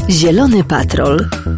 Zielony Patrol.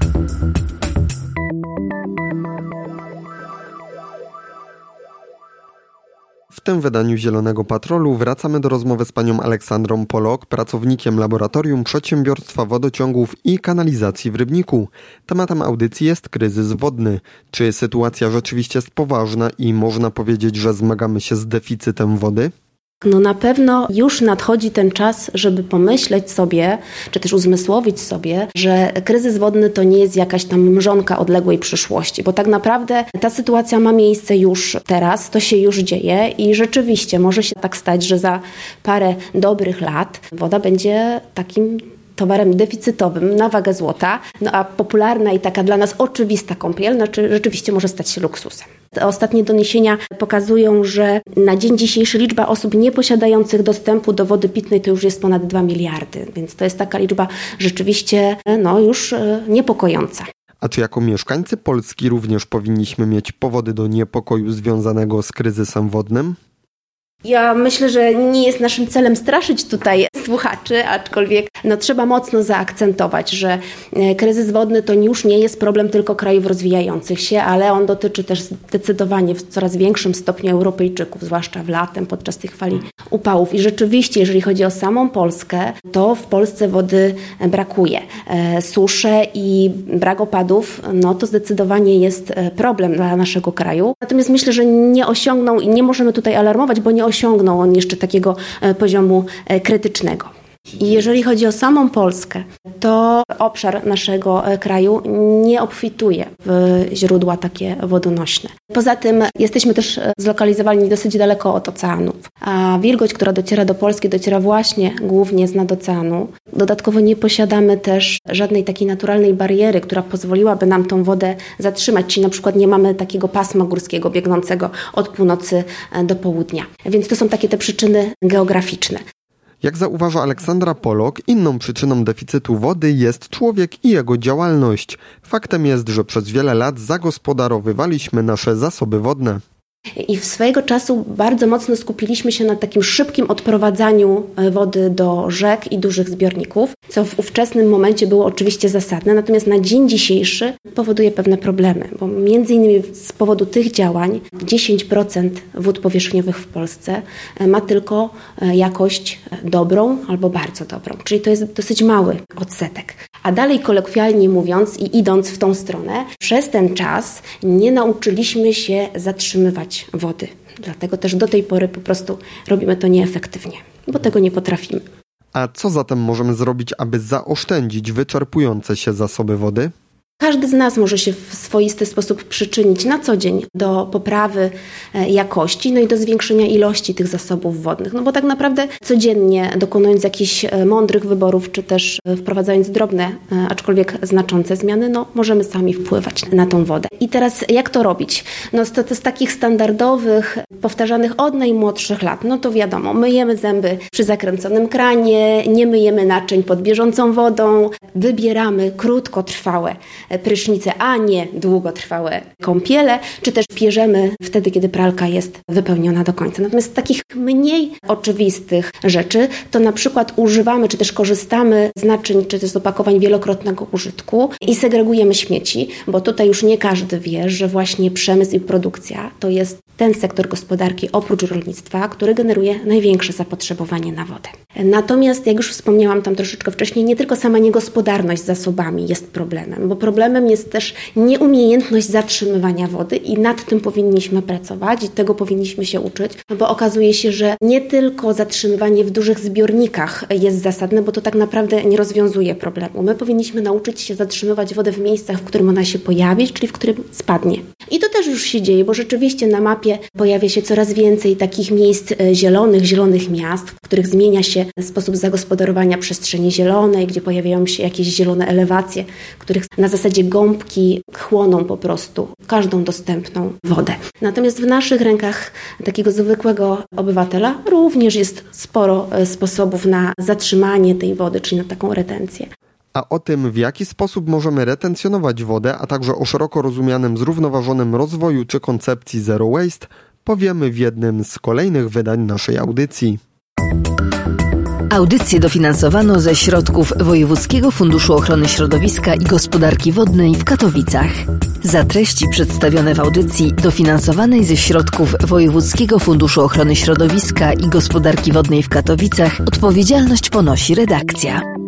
W tym wydaniu Zielonego Patrolu wracamy do rozmowy z panią Aleksandrą Polok, pracownikiem Laboratorium Przedsiębiorstwa Wodociągów i Kanalizacji w Rybniku. Tematem audycji jest kryzys wodny. Czy sytuacja rzeczywiście jest poważna i można powiedzieć, że zmagamy się z deficytem wody? No na pewno już nadchodzi ten czas, żeby pomyśleć sobie, czy też uzmysłowić sobie, że kryzys wodny to nie jest jakaś tam mrzonka odległej przyszłości, bo tak naprawdę ta sytuacja ma miejsce już teraz, to się już dzieje i rzeczywiście może się tak stać, że za parę dobrych lat woda będzie takim towarem deficytowym na wagę złota, no a popularna i taka dla nas oczywista kąpiel rzeczywiście może stać się luksusem. Te ostatnie doniesienia pokazują, że na dzień dzisiejszy liczba osób nieposiadających dostępu do wody pitnej to już jest ponad 2 miliardy, więc to jest taka liczba rzeczywiście już niepokojąca. A czy jako mieszkańcy Polski również powinniśmy mieć powody do niepokoju związanego z kryzysem wodnym? Ja myślę, że nie jest naszym celem straszyć tutaj słuchaczy, aczkolwiek trzeba mocno zaakcentować, że kryzys wodny to już nie jest problem tylko krajów rozwijających się, ale on dotyczy też zdecydowanie w coraz większym stopniu Europejczyków, zwłaszcza w latem podczas tych fali upałów. I rzeczywiście, jeżeli chodzi o samą Polskę, to w Polsce wody brakuje. Susze i brak opadów, to zdecydowanie jest problem dla naszego kraju. Natomiast myślę, że nie osiągnął i nie możemy tutaj alarmować, bo nie osiągnął on jeszcze takiego poziomu krytycznego. I jeżeli chodzi o samą Polskę, to obszar naszego kraju nie obfituje w źródła takie wodonośne. Poza tym jesteśmy też zlokalizowani dosyć daleko od oceanów, a wilgoć, która dociera do Polski, dociera właśnie głównie z nadoceanu. Dodatkowo nie posiadamy też żadnej takiej naturalnej bariery, która pozwoliłaby nam tą wodę zatrzymać, czyli na przykład nie mamy takiego pasma górskiego biegnącego od północy do południa. Więc to są takie te przyczyny geograficzne. Jak zauważa Aleksandra Polok, inną przyczyną deficytu wody jest człowiek i jego działalność. Faktem jest, że przez wiele lat zagospodarowywaliśmy nasze zasoby wodne. I swojego czasu bardzo mocno skupiliśmy się na takim szybkim odprowadzaniu wody do rzek i dużych zbiorników, co w ówczesnym momencie było oczywiście zasadne, natomiast na dzień dzisiejszy powoduje pewne problemy, bo między innymi z powodu tych działań 10% wód powierzchniowych w Polsce ma tylko jakość dobrą albo bardzo dobrą, czyli to jest dosyć mały odsetek. A dalej kolokwialnie mówiąc i idąc w tą stronę, przez ten czas nie nauczyliśmy się zatrzymywać wody. Dlatego też do tej pory po prostu robimy to nieefektywnie, bo tego nie potrafimy. A co zatem możemy zrobić, aby zaoszczędzić wyczerpujące się zasoby wody? Każdy z nas może się w swoisty sposób przyczynić na co dzień do poprawy jakości, i do zwiększenia ilości tych zasobów wodnych. Bo tak naprawdę codziennie dokonując jakichś mądrych wyborów, czy też wprowadzając drobne, aczkolwiek znaczące zmiany, możemy sami wpływać na tą wodę. I teraz jak to robić? To z takich standardowych, powtarzanych od najmłodszych lat, to wiadomo, myjemy zęby przy zakręconym kranie, nie myjemy naczyń pod bieżącą wodą, wybieramy krótkotrwałe prysznice, a nie długotrwałe kąpiele, czy też pierzemy wtedy, kiedy pralka jest wypełniona do końca. Natomiast z takich mniej oczywistych rzeczy to na przykład używamy, czy też korzystamy z naczyń, czy też z opakowań wielokrotnego użytku i segregujemy śmieci, bo tutaj już nie każdy wie, że właśnie przemysł i produkcja to jest ten sektor gospodarki oprócz rolnictwa, który generuje największe zapotrzebowanie na wodę. Natomiast, jak już wspomniałam tam troszeczkę wcześniej, nie tylko sama niegospodarność zasobami jest problemem, bo problemem jest też nieumiejętność zatrzymywania wody i nad tym powinniśmy pracować i tego powinniśmy się uczyć, bo okazuje się, że nie tylko zatrzymywanie w dużych zbiornikach jest zasadne, bo to tak naprawdę nie rozwiązuje problemu. My powinniśmy nauczyć się zatrzymywać wodę w miejscach, w którym ona się pojawi, czyli w którym spadnie. I to też już się dzieje, bo rzeczywiście na mapie pojawia się coraz więcej takich miejsc zielonych miast, w których zmienia się sposób zagospodarowania przestrzeni zielonej, gdzie pojawiają się jakieś zielone elewacje, których na zasadzie gąbki chłoną po prostu każdą dostępną wodę. Natomiast w naszych rękach takiego zwykłego obywatela również jest sporo sposobów na zatrzymanie tej wody, czyli na taką retencję. A o tym, w jaki sposób możemy retencjonować wodę, a także o szeroko rozumianym zrównoważonym rozwoju czy koncepcji Zero Waste, powiemy w jednym z kolejnych wydań naszej audycji. Audycję dofinansowano ze środków Wojewódzkiego Funduszu Ochrony Środowiska i Gospodarki Wodnej w Katowicach. Za treści przedstawione w audycji dofinansowanej ze środków Wojewódzkiego Funduszu Ochrony Środowiska i Gospodarki Wodnej w Katowicach odpowiedzialność ponosi redakcja.